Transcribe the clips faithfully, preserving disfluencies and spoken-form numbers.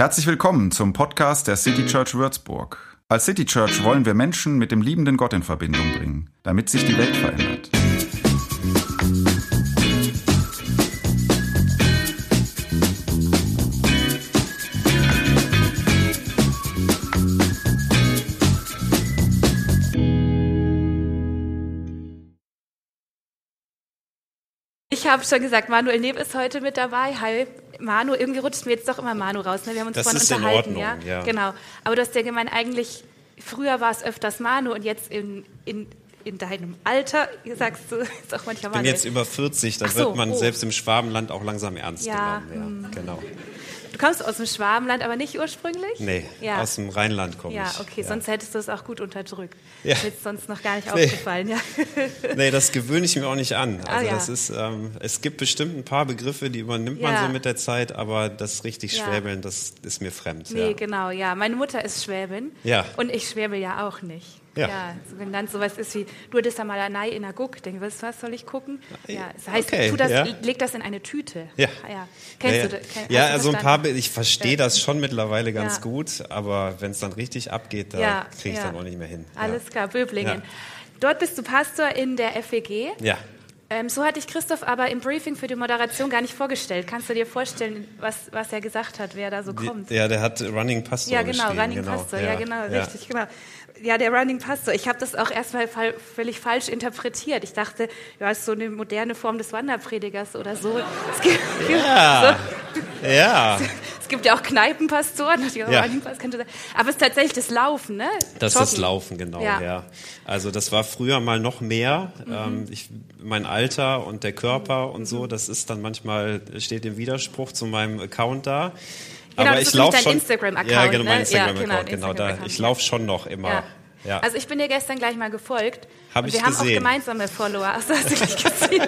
Herzlich willkommen zum Podcast der City Church Würzburg. Als City Church wollen wir Menschen mit dem liebenden Gott in Verbindung bringen, damit sich die Welt verändert. Ich habe schon gesagt, Manuel Neb ist heute mit dabei. Hi, Manu. Irgendwie rutscht mir jetzt doch immer Manu raus. Ne? Wir haben uns das vorhin ist unterhalten. in Ordnung, ja? ja. Genau. Aber du hast ja gemeint, eigentlich, früher war es öfters Manu und jetzt in, in, in deinem Alter, sagst du, ist auch manchmal Ich bin Manuel. jetzt über vierzig, dann Ach so, wird man oh. selbst im Schwabenland auch langsam ernst Ja, genommen. Ja, genau. Du kommst aus dem Schwabenland, aber nicht ursprünglich? Nee, ja. aus dem Rheinland komme ja, ich. okay, ja. sonst hättest du es auch gut unterdrückt. Ja. Ist jetzt sonst noch gar nicht Nee. aufgefallen. Ja. Nee, das gewöhne ich mir auch nicht an. Also Ah, ja. das ist, ähm, es gibt bestimmt ein paar Begriffe, die übernimmt Ja. man so mit der Zeit, aber das richtig Ja. Schwäbeln, das ist mir fremd. Nee, ja. genau, ja. Meine Mutter ist Schwäbin Ja. und ich schwäbel ja auch nicht. Ja. Ja, so, wenn dann sowas ist wie, du hattest da mal eine in der Guck, denke, was, was soll ich gucken? Ja, das heißt, Okay, tu das, ja. leg das in eine Tüte. Ja. ja. Kennst ja, ja. du das? Kenn, Ja, hast du also ein verstanden? paar, Be- ich verstehe Ja. das schon mittlerweile ganz Ja. gut, aber wenn es dann richtig abgeht, da Ja, kriege ich ja. dann auch nicht mehr hin. Alles klar, Böblingen. Ja. Dort bist du Pastor in der F E G. Ja. Ähm, so hatte ich Christoph aber im Briefing für die Moderation gar nicht vorgestellt. Kannst du dir vorstellen, was, was er gesagt hat, wer da so Die, kommt? ja, der hat Running Pastor Ja, genau, geschrieben. Running genau. Pastor, ja, genau, richtig, genau. Ja, der Running Pastor. Ich habe das auch erstmal fall, völlig falsch interpretiert. Ich dachte, ja, ist so eine moderne Form des Wanderpredigers oder so. Es gibt, Ja, so, ja. es gibt ja auch Kneipenpastoren, die Ja. Running Pastor könnte sein. Aber es ist tatsächlich das Laufen, ne? Das Joggen. ist Laufen, genau, Ja. ja. Also das war früher mal noch mehr. Mhm. Ähm, ich, mein Alter und der Körper und so, das ist dann manchmal, steht im Widerspruch zu meinem Account da. Genau, Aber das ich ist nämlich laufe dein schon. Instagram-Account, Ja, genau, ne? mein Ja, Instagram-Account, genau, genau. Da, Instagram-Account, ich ja. laufe schon noch immer. Ja. Ja. Also ich bin dir gestern gleich mal gefolgt. Hab und ich wir haben gesehen. auch gemeinsame Follower. Ach, so, hast du nicht gesehen?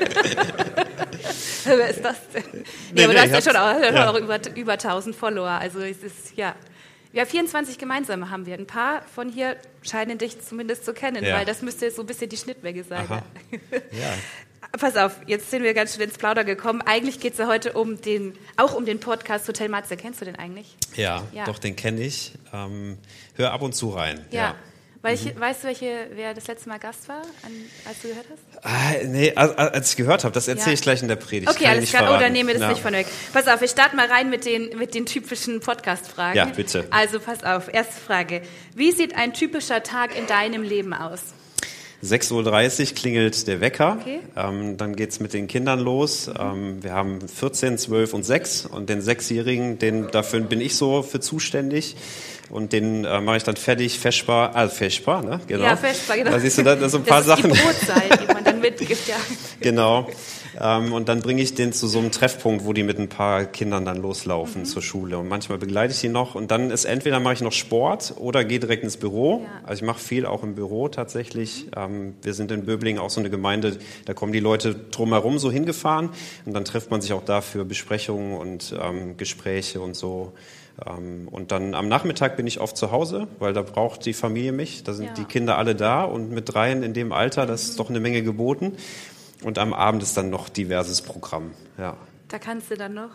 Wer ist das denn? Nee, Nee, aber nee, du hast ich ja schon auch, hab's- ja. auch über, über tausend Follower. Also es ist, ja. Ja, vierundzwanzig gemeinsame haben wir. Ein paar von hier scheinen dich zumindest zu kennen, Ja. weil das müsste so ein bisschen die Schnittmenge sein. Aha. Ja. Pass auf, jetzt sind wir ganz schön ins Plauder gekommen. Eigentlich geht es ja heute um den, auch um den Podcast Hotel Matze. Kennst du den eigentlich? Ja, Ja. doch, den kenne ich. Ähm, hör ab und zu rein. Ja. Ja. Welche, Weißt du, welche, wer das letzte Mal Gast war, an, als du gehört hast? Ah, nee, als, als ich gehört habe, das erzähle Ja. ich gleich in der Predigt. Okay, Kann ich alles nicht klar. Oh, verraten. dann nehmen wir das Ja. nicht von weg. Pass auf, wir starten mal rein mit den, mit den typischen Podcast-Fragen. Ja, bitte. Also pass auf, erste Frage. Wie sieht ein typischer Tag in deinem Leben aus? sechs Uhr dreißig klingelt der Wecker, Okay. ähm, dann geht's mit den Kindern los. Ähm, wir haben vierzehn, zwölf und sechs und den Sechsjährigen, den, dafür bin ich so für zuständig. Und den äh, mache ich dann fertig, feschbar, also feschbar, ne? Genau. Ja, Feschbar, genau. Da siehst du, da, da so ein paar das ist Sachen. die Brotzeit, die man dann mitgibt, ja. Genau. Ähm, und dann bringe ich den zu so einem Treffpunkt, wo die mit ein paar Kindern dann loslaufen Mhm. zur Schule. Und manchmal begleite ich die noch. Und dann ist entweder mache ich noch Sport oder gehe direkt ins Büro. Ja. Also ich mache viel auch im Büro tatsächlich. Ähm, wir sind in Böblingen auch so eine Gemeinde, da kommen die Leute drumherum so hingefahren. Und dann trifft man sich auch da für Besprechungen und ähm, Gespräche und so. Ähm, und dann am Nachmittag bin ich oft zu Hause, weil da braucht die Familie mich. Da sind Ja. die Kinder alle da und mit dreien in dem Alter, das ist doch eine Menge geboten. Und am Abend ist dann noch diverses Programm. Ja, Da kannst du dann noch.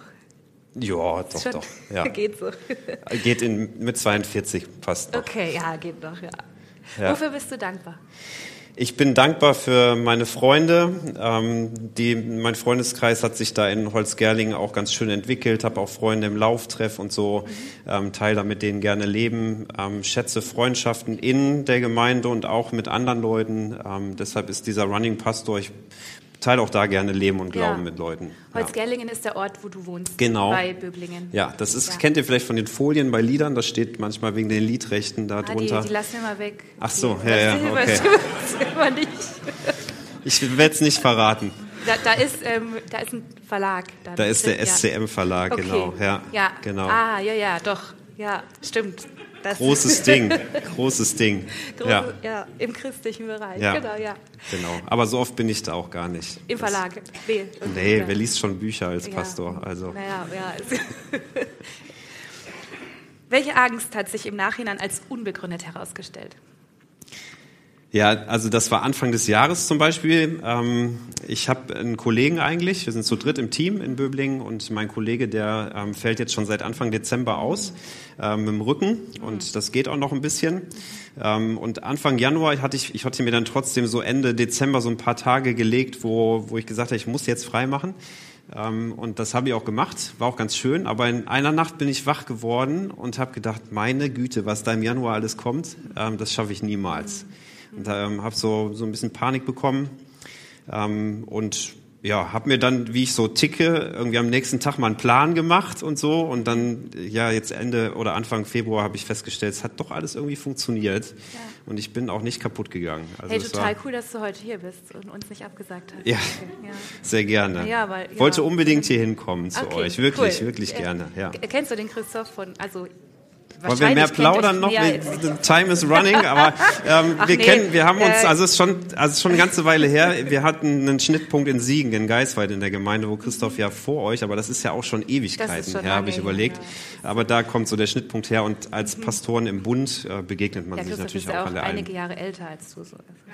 ja doch, Schon- doch. Ja. Geht so. Geht in, mit zweiundvierzig fast noch. Okay, ja, geht noch, ja. Ja. Wofür bist du dankbar? Ich bin dankbar für meine Freunde. Ähm, die, mein Freundeskreis hat sich da in Holzgerlingen auch ganz schön entwickelt. Habe auch Freunde im Lauftreff und so. Ähm, teile da mit denen gerne Leben. Ähm, schätze Freundschaften in der Gemeinde und auch mit anderen Leuten. Ähm, deshalb ist dieser Running Pastor, ich teile auch da gerne Leben und Glauben Ja. mit Leuten. Ja. Holzgerlingen ist der Ort, wo du wohnst. Genau. Bei Böblingen. Ja, das ist, Ja. kennt ihr vielleicht von den Folien bei Liedern, das steht manchmal wegen den Liedrechten da Ah, die, drunter. die lassen wir mal weg. Ach so, Die- ja, ja, das okay. überstimmt immer nicht. Ich werde es nicht verraten. Da, da, ist, ähm, da ist ein Verlag. dann Da ist der drin, ja. S C M-Verlag, Okay. genau. Ja, ja. genau. Ah, ja, ja, doch. Ja, stimmt. Das Großes Ding, großes Ding. Große, ja. ja, im christlichen Bereich. Ja. Genau, ja. Genau. Aber so oft bin ich da auch gar nicht. Im Das- Verlag. Nee, Nee, ja. wer liest schon Bücher als Ja. Pastor? Also Naja, ja. es- Welche Angst hat sich im Nachhinein als unbegründet herausgestellt? Ja, also das war Anfang des Jahres zum Beispiel. Ähm, ich habe einen Kollegen eigentlich, wir sind zu dritt im Team in Böblingen und mein Kollege, der ähm, fällt jetzt schon seit Anfang Dezember aus ähm, mit dem Rücken und das geht auch noch ein bisschen. Ähm, und Anfang Januar hatte ich, ich hatte mir dann trotzdem so Ende Dezember so ein paar Tage gelegt, wo, wo ich gesagt habe, ich muss jetzt frei machen. Ähm, und das habe ich auch gemacht, war auch ganz schön. Aber in einer Nacht bin ich wach geworden und habe gedacht, meine Güte, was da im Januar alles kommt, ähm, das schaffe ich niemals. Und ähm, habe so so ein bisschen Panik bekommen ähm, und ja, habe mir dann, wie ich so ticke, irgendwie am nächsten Tag mal einen Plan gemacht und so und dann ja jetzt Ende oder Anfang Februar habe ich festgestellt, es hat doch alles irgendwie funktioniert ja. Und ich bin auch nicht kaputt gegangen. Also hey, total war, cool, dass du heute hier bist und uns nicht abgesagt hast. Ja, okay. ja. Sehr gerne. Ja, weil, ja. Wollte unbedingt hier hinkommen zu okay, euch, wirklich, cool. wirklich gerne. Ja. Kennst du den Christoph von, also wollen wir mehr plaudern noch? Ja, Time is running, aber ähm, wir nee, kennen, wir haben uns, also es ist schon, also es ist schon eine ganze Weile her. Wir hatten einen Schnittpunkt in Siegen, in Geisweit in der Gemeinde, wo Christoph ja vor euch, aber das ist ja auch schon Ewigkeiten her, habe ich überlegt. Ja. Aber da kommt so der Schnittpunkt her und als mhm. Pastoren im Bund äh, begegnet man ja, sich natürlich auch, auch alle einige allen. Jahre älter als du. So.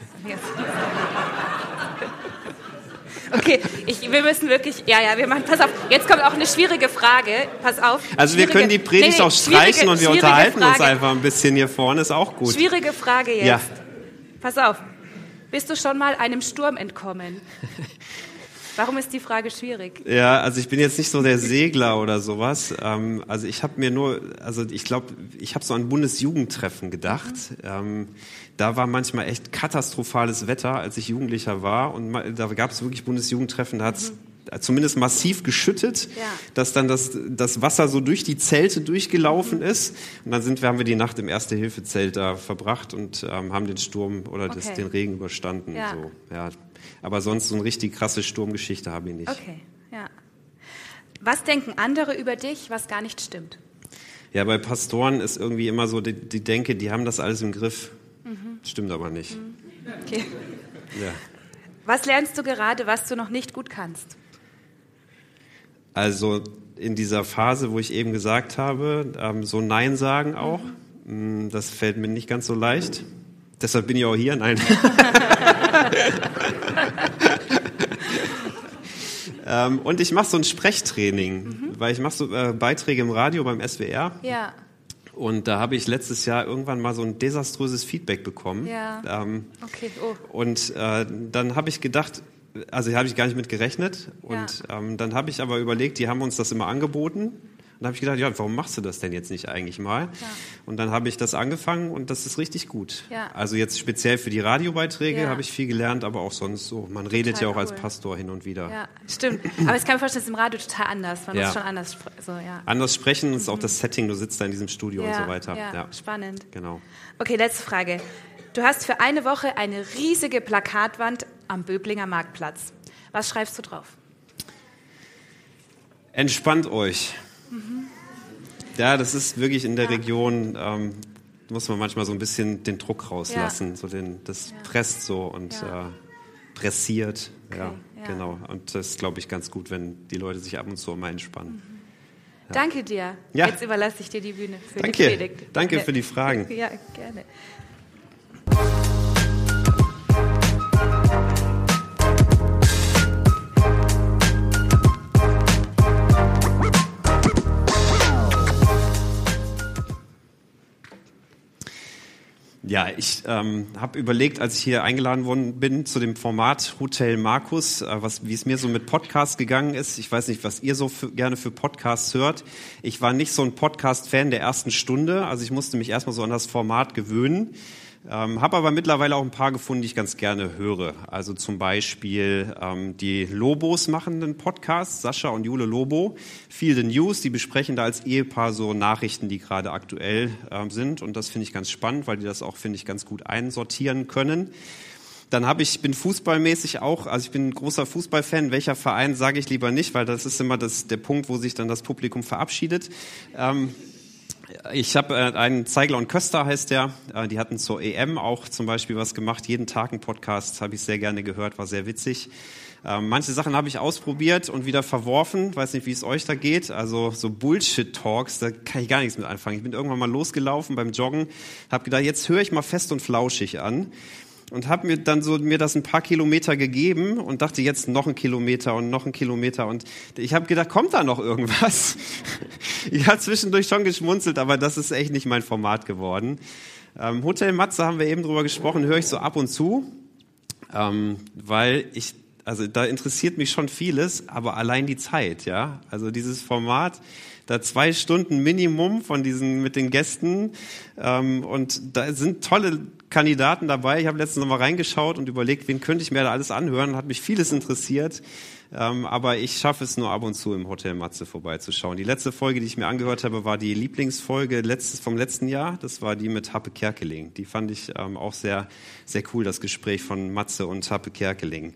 Okay, ich, wir müssen wirklich, ja, ja, wir machen, pass auf, jetzt kommt auch eine schwierige Frage, pass auf. Also wir können die Predigt nee, nee, auch streichen und wir unterhalten Frage. uns einfach ein bisschen hier vorne, ist auch gut. Schwierige Frage jetzt. Ja. Pass auf, bist du schon mal einem Sturm entkommen? Warum ist die Frage schwierig? Ja, also ich bin jetzt nicht so der Segler oder sowas. Ähm, also ich habe mir nur, also ich glaube, ich habe so an Bundesjugendtreffen gedacht. Mhm. Ähm, da war manchmal echt katastrophales Wetter, als ich Jugendlicher war. Und da gab es wirklich Bundesjugendtreffen, da hat es mhm. zumindest massiv geschüttet, ja. dass dann das, das Wasser so durch die Zelte durchgelaufen mhm. ist. Und dann sind wir, haben wir die Nacht im Erste-Hilfe-Zelt da verbracht und ähm, haben den Sturm oder okay. das, den Regen überstanden. Ja. So, ja. Aber sonst so eine richtig krasse Sturmgeschichte habe ich nicht. Okay, ja. Was denken andere über dich, was gar nicht stimmt? Ja, bei Pastoren ist irgendwie immer so die, die Denke, die haben das alles im Griff. Mhm. Stimmt aber nicht. Mhm. Okay. Ja. Was lernst du gerade, was du noch nicht gut kannst? Also in dieser Phase, wo ich eben gesagt habe, ähm, so Nein sagen auch, mhm. das fällt mir nicht ganz so leicht. Deshalb bin ich auch hier. Nein. ähm, und ich mache so ein Sprechtraining, mhm. weil ich mache so äh, Beiträge im Radio beim S W R. Ja. Und da habe ich letztes Jahr irgendwann mal so ein desaströses Feedback bekommen. Ja. Ähm, okay. Oh. Und äh, dann habe ich gedacht, also habe ich gar nicht mit gerechnet. Und ja. ähm, dann habe ich aber überlegt, die haben uns das immer angeboten. Und dann habe ich gedacht, ja, warum machst du das denn jetzt nicht eigentlich mal? Ja. Und dann habe ich das angefangen und das ist richtig gut. Ja. Also jetzt speziell für die Radiobeiträge ja. habe ich viel gelernt, aber auch sonst so. Man redet total ja auch cool. als Pastor hin und wieder. Ja, stimmt. Aber ich kann mir vorstellen, das ist im Radio total anders. Man ja. muss schon anders, so, ja. anders sprechen, ist mhm. auch das Setting, du sitzt da in diesem Studio ja. und so weiter. Ja. Ja, spannend. Genau. Okay, letzte Frage. Du hast für eine Woche eine riesige Plakatwand am Böblinger Marktplatz. Was schreibst du drauf? Entspannt euch. Mhm. Ja, das ist wirklich in der ja. Region, ähm, muss man manchmal so ein bisschen den Druck rauslassen. Ja. So den, das ja. presst so und ja. äh, pressiert. Okay. Ja, ja, genau. Und das ist, glaube ich, ganz gut, wenn die Leute sich ab und zu mal entspannen. Mhm. Ja. Danke dir. Ja. Jetzt überlasse ich dir die Bühne für Danke. die Predigt. Danke für die Fragen. Ja, gerne. Ja, ich ähm, habe überlegt, als ich hier eingeladen worden bin zu dem Format Hotel Markus, äh, was, wie es mir so mit Podcasts gegangen ist. Ich weiß nicht, was ihr so für, gerne für Podcasts hört. Ich war nicht so ein Podcast-Fan der ersten Stunde, also ich musste mich erstmal so an das Format gewöhnen. Ähm, habe aber mittlerweile auch ein paar gefunden, die ich ganz gerne höre. Also zum Beispiel ähm, die Lobos machen einen Podcast, Sascha und Jule Lobo, Feel the News, die besprechen da als Ehepaar so Nachrichten, die gerade aktuell ähm, sind. Und das finde ich ganz spannend, weil die das auch, finde ich, ganz gut einsortieren können. Dann habe ich, bin fußballmäßig auch, also ich bin ein großer Fußballfan. Welcher Verein, sage ich lieber nicht, weil das ist immer das, der Punkt, wo sich dann das Publikum verabschiedet. Ähm, Ich habe äh, einen Zeigler und Köster, heißt der. Äh, die hatten zur E M auch zum Beispiel was gemacht. Jeden Tag einen Podcast, habe ich sehr gerne gehört, war sehr witzig. Ähm, manche Sachen habe ich ausprobiert und wieder verworfen. Weiß nicht, wie es euch da geht. Also so Bullshit-Talks, da kann ich gar nichts mit anfangen. Ich bin irgendwann mal losgelaufen beim Joggen, habe gedacht, jetzt höre ich mal Fest und Flauschig an. und habe mir dann so mir das ein paar Kilometer gegeben und dachte jetzt noch ein Kilometer und noch ein Kilometer und ich habe gedacht, kommt da noch irgendwas? Ich habe zwischendurch schon geschmunzelt, aber das ist echt nicht mein Format geworden. Ähm, Hotel Matze haben wir eben drüber gesprochen, höre ich so ab und zu, ähm, weil ich, also da interessiert mich schon vieles, aber allein die Zeit, ja, also dieses Format, da zwei Stunden Minimum von diesen mit den Gästen ähm, und da sind tolle Kandidaten dabei. Ich habe letztens noch mal reingeschaut und überlegt, wen könnte ich mir da alles anhören. Hat mich vieles interessiert, ähm, aber ich schaffe es nur ab und zu im Hotel Matze vorbeizuschauen. Die letzte Folge, die ich mir angehört habe, war die Lieblingsfolge letztes, vom letzten Jahr. Das war die mit Happe Kerkeling. Die fand ich ähm, auch sehr, sehr cool, das Gespräch von Matze und Happe Kerkeling.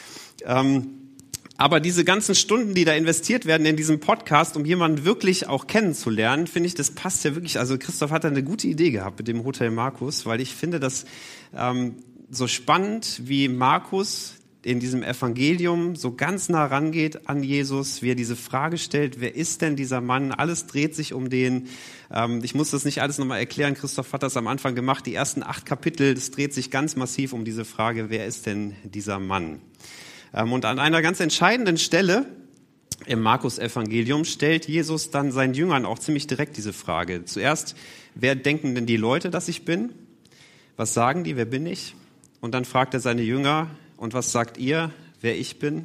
Ähm, Aber diese ganzen Stunden, die da investiert werden in diesem Podcast, um jemanden wirklich auch kennenzulernen, finde ich, das passt ja wirklich. Also Christoph hat da eine gute Idee gehabt mit dem Hotel Markus, weil ich finde das ähm, so spannend, wie Markus in diesem Evangelium so ganz nah rangeht an Jesus, wie er diese Frage stellt, wer ist denn dieser Mann? Alles dreht sich um den. Ähm, ich muss das nicht alles nochmal erklären. Christoph hat das am Anfang gemacht. Die ersten acht Kapitel, das dreht sich ganz massiv um diese Frage, wer ist denn dieser Mann? Und an einer ganz entscheidenden Stelle im Markus-Evangelium stellt Jesus dann seinen Jüngern auch ziemlich direkt diese Frage. Zuerst, wer denken denn die Leute, dass ich bin? Was sagen die, wer bin ich? Und dann fragt er seine Jünger, und was sagt ihr, wer ich bin?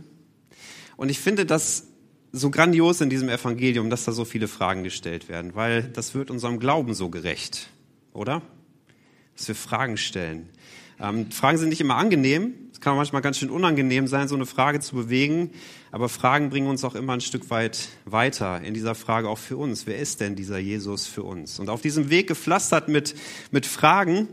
Und ich finde das so grandios in diesem Evangelium, dass da so viele Fragen gestellt werden, weil das wird unserem Glauben so gerecht, oder? Dass wir Fragen stellen. Ähm, Fragen sind nicht immer angenehm. Es kann manchmal ganz schön unangenehm sein, so eine Frage zu bewegen. Aber Fragen bringen uns auch immer ein Stück weit weiter in dieser Frage auch für uns. Wer ist denn dieser Jesus für uns? Und auf diesem Weg gepflastert mit, mit Fragen,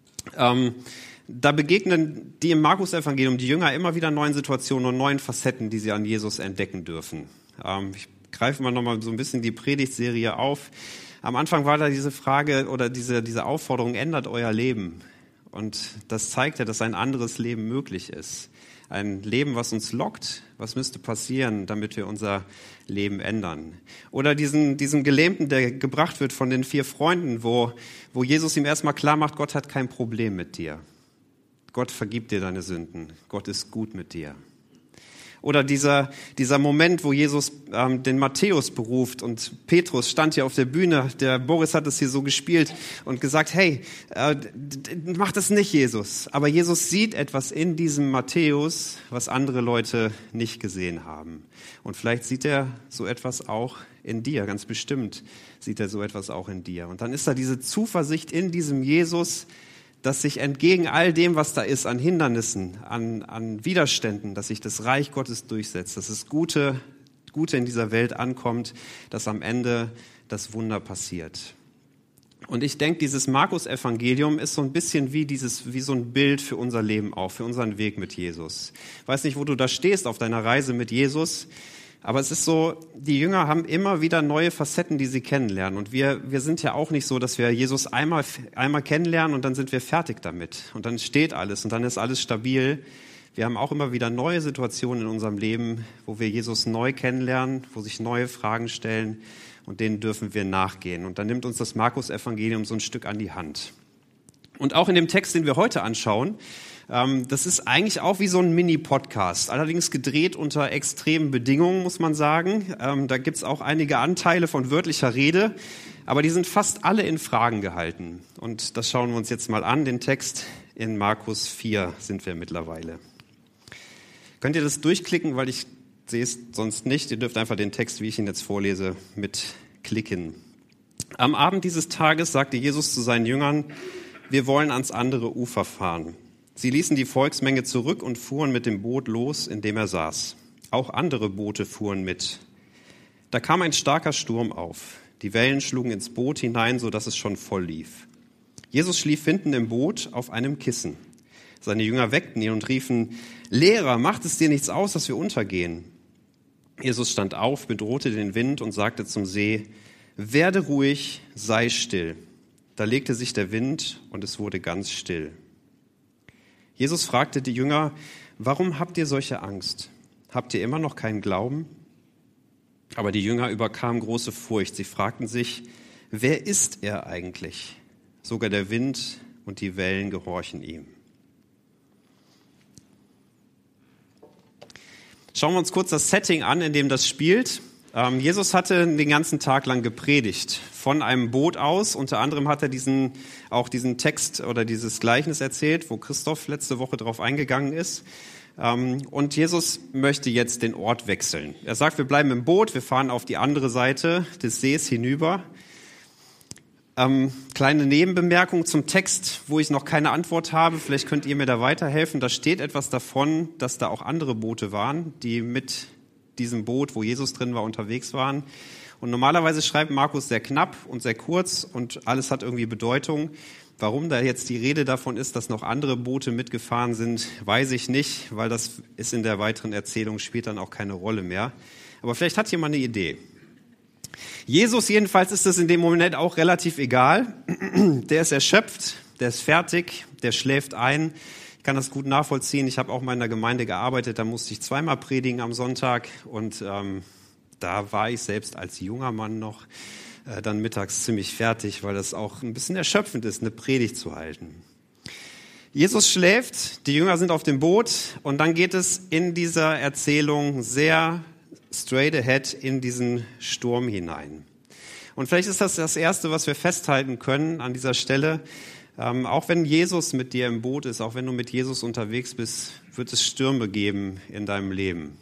ähm, da begegnen die im Markus-Evangelium die Jünger immer wieder neuen Situationen und neuen Facetten, die sie an Jesus entdecken dürfen. Ähm, ich greife mal nochmal so ein bisschen die Predigtserie auf. Am Anfang war da diese Frage oder diese, diese Aufforderung, ändert euer Leben. Und das zeigt ja, dass ein anderes Leben möglich ist. Ein Leben, was uns lockt. Was müsste passieren, damit wir unser Leben ändern? Oder diesen, diesen Gelähmten, der gebracht wird von den vier Freunden, wo, wo Jesus ihm erstmal klar macht, Gott hat kein Problem mit dir. Gott vergibt dir deine Sünden. Gott ist gut mit dir. Oder dieser, dieser Moment, wo Jesus ähm, den Matthäus beruft und Petrus stand hier auf der Bühne, der Boris hat es hier so gespielt und gesagt, hey, äh, mach das nicht, Jesus. Aber Jesus sieht etwas in diesem Matthäus, was andere Leute nicht gesehen haben. Und vielleicht sieht er so etwas auch in dir, ganz bestimmt sieht er so etwas auch in dir. Und dann ist da diese Zuversicht in diesem Jesus, dass sich entgegen all dem, was da ist, an Hindernissen, an, an Widerständen, dass sich das Reich Gottes durchsetzt, dass das Gute, Gute in dieser Welt ankommt, dass am Ende das Wunder passiert. Und ich denke, dieses Markus-Evangelium ist so ein bisschen wie dieses, wie so ein Bild für unser Leben auch, für unseren Weg mit Jesus. Ich weiß nicht, wo du da stehst auf deiner Reise mit Jesus, aber es ist so, die Jünger haben immer wieder neue Facetten, die sie kennenlernen. Und wir, wir sind ja auch nicht so, dass wir Jesus einmal, einmal kennenlernen und dann sind wir fertig damit. Und dann steht alles und dann ist alles stabil. Wir haben auch immer wieder neue Situationen in unserem Leben, wo wir Jesus neu kennenlernen, wo sich neue Fragen stellen und denen dürfen wir nachgehen. Und dann nimmt uns das Markus-Evangelium so ein Stück an die Hand. Und auch in dem Text, den wir heute anschauen, das ist eigentlich auch wie so ein Mini-Podcast, allerdings gedreht unter extremen Bedingungen, muss man sagen. Da gibt es auch einige Anteile von wörtlicher Rede, aber die sind fast alle in Fragen gehalten. Und das schauen wir uns jetzt mal an, den Text in Markus vier sind wir mittlerweile. Könnt ihr das durchklicken, weil ich sehe es sonst nicht. Ihr dürft einfach den Text, wie ich ihn jetzt vorlese, mitklicken. Am Abend dieses Tages sagte Jesus zu seinen Jüngern, wir wollen ans andere Ufer fahren. Sie ließen die Volksmenge zurück und fuhren mit dem Boot los, in dem er saß. Auch andere Boote fuhren mit. Da kam ein starker Sturm auf. Die Wellen schlugen ins Boot hinein, sodass es schon voll lief. Jesus schlief hinten im Boot auf einem Kissen. Seine Jünger weckten ihn und riefen, Lehrer, macht es dir nichts aus, dass wir untergehen? Jesus stand auf, bedrohte den Wind und sagte zum See, werde ruhig, sei still. Da legte sich der Wind und es wurde ganz still. Jesus fragte die Jünger, warum habt ihr solche Angst? Habt ihr immer noch keinen Glauben? Aber die Jünger überkamen große Furcht. Sie fragten sich, wer ist er eigentlich? Sogar der Wind und die Wellen gehorchen ihm. Schauen wir uns kurz das Setting an, in dem das spielt. Ähm, Jesus hatte den ganzen Tag lang gepredigt, von einem Boot aus. Unter anderem hat er diesen, auch diesen Text oder dieses Gleichnis erzählt, wo Christoph letzte Woche drauf eingegangen ist. Ähm, und Jesus möchte jetzt den Ort wechseln. Er sagt, wir bleiben im Boot, wir fahren auf die andere Seite des Sees hinüber. Ähm, kleine Nebenbemerkung zum Text, wo ich noch keine Antwort habe. Vielleicht könnt ihr mir da weiterhelfen. Da steht etwas davon, dass da auch andere Boote waren, die mit diesem Boot, wo Jesus drin war, unterwegs waren. Und normalerweise schreibt Markus sehr knapp und sehr kurz und alles hat irgendwie Bedeutung. Warum da jetzt die Rede davon ist, dass noch andere Boote mitgefahren sind, weiß ich nicht, weil das ist in der weiteren Erzählung, spielt dann auch keine Rolle mehr. Aber vielleicht hat jemand eine Idee. Jesus jedenfalls ist es in dem Moment auch relativ egal. Der ist erschöpft, der ist fertig, der schläft ein. Ich kann das gut nachvollziehen. Ich habe auch mal in der Gemeinde gearbeitet, da musste ich zweimal predigen am Sonntag und ähm, da war ich selbst als junger Mann noch äh, dann mittags ziemlich fertig, weil das auch ein bisschen erschöpfend ist, eine Predigt zu halten. Jesus schläft, die Jünger sind auf dem Boot und dann geht es in dieser Erzählung sehr straight ahead in diesen Sturm hinein. Und vielleicht ist das das Erste, was wir festhalten können an dieser Stelle. Ähm, auch wenn Jesus mit dir im Boot ist, auch wenn du mit Jesus unterwegs bist, wird es Stürme geben in deinem Leben.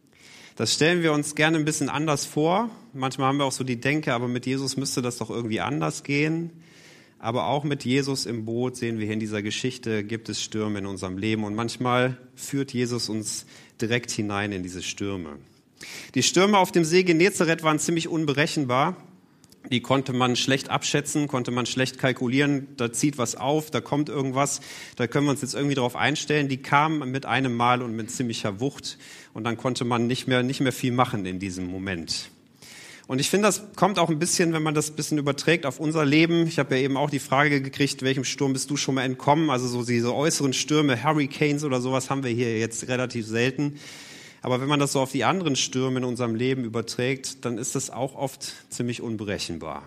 Das stellen wir uns gerne ein bisschen anders vor. Manchmal haben wir auch so die Denke, aber mit Jesus müsste das doch irgendwie anders gehen. Aber auch mit Jesus im Boot sehen wir hier in dieser Geschichte, gibt es Stürme in unserem Leben. Und manchmal führt Jesus uns direkt hinein in diese Stürme. Die Stürme auf dem See Genezareth waren ziemlich unberechenbar. Die konnte man schlecht abschätzen, konnte man schlecht kalkulieren. Da zieht was auf, da kommt irgendwas. Da können wir uns jetzt irgendwie darauf einstellen. Die kamen mit einem Mal und mit ziemlicher Wucht. Und dann konnte man nicht mehr, nicht mehr viel machen in diesem Moment. Und ich finde, das kommt auch ein bisschen, wenn man das ein bisschen überträgt auf unser Leben. Ich habe ja eben auch die Frage gekriegt, welchem Sturm bist du schon mal entkommen? Also so diese äußeren Stürme, Hurricanes oder sowas haben wir hier jetzt relativ selten. Aber wenn man das so auf die anderen Stürme in unserem Leben überträgt, dann ist das auch oft ziemlich unberechenbar.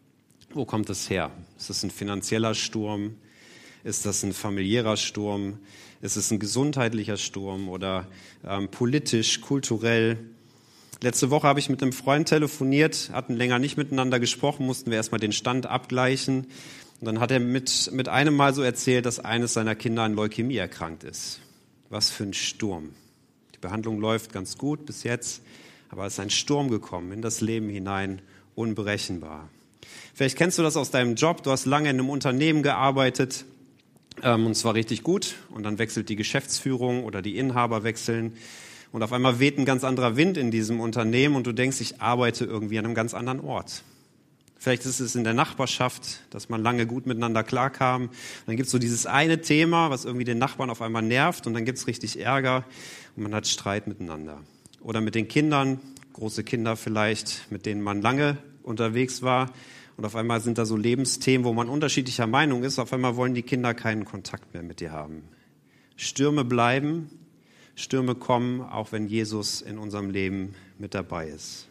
Wo kommt das her? Ist das ein finanzieller Sturm? Ist das ein familiärer Sturm? Ist es ein gesundheitlicher Sturm oder ähm, politisch, kulturell? Letzte Woche habe ich mit einem Freund telefoniert, hatten länger nicht miteinander gesprochen, mussten wir erstmal den Stand abgleichen. Und dann hat er mit, mit einem Mal so erzählt, dass eines seiner Kinder an Leukämie erkrankt ist. Was für ein Sturm. Die Behandlung läuft ganz gut bis jetzt, aber es ist ein Sturm gekommen in das Leben hinein, unberechenbar. Vielleicht kennst du das aus deinem Job, du hast lange in einem Unternehmen gearbeitet ähm, und zwar richtig gut und dann wechselt die Geschäftsführung oder die Inhaber wechseln und auf einmal weht ein ganz anderer Wind in diesem Unternehmen und du denkst, ich arbeite irgendwie an einem ganz anderen Ort. Vielleicht ist es in der Nachbarschaft, dass man lange gut miteinander klarkam. Und dann gibt es so dieses eine Thema, was irgendwie den Nachbarn auf einmal nervt und dann gibt es richtig Ärger und man hat Streit miteinander. Oder mit den Kindern, große Kinder vielleicht, mit denen man lange unterwegs war und auf einmal sind da so Lebensthemen, wo man unterschiedlicher Meinung ist. Auf einmal wollen die Kinder keinen Kontakt mehr mit dir haben. Stürme bleiben, Stürme kommen, auch wenn Jesus in unserem Leben mit dabei ist.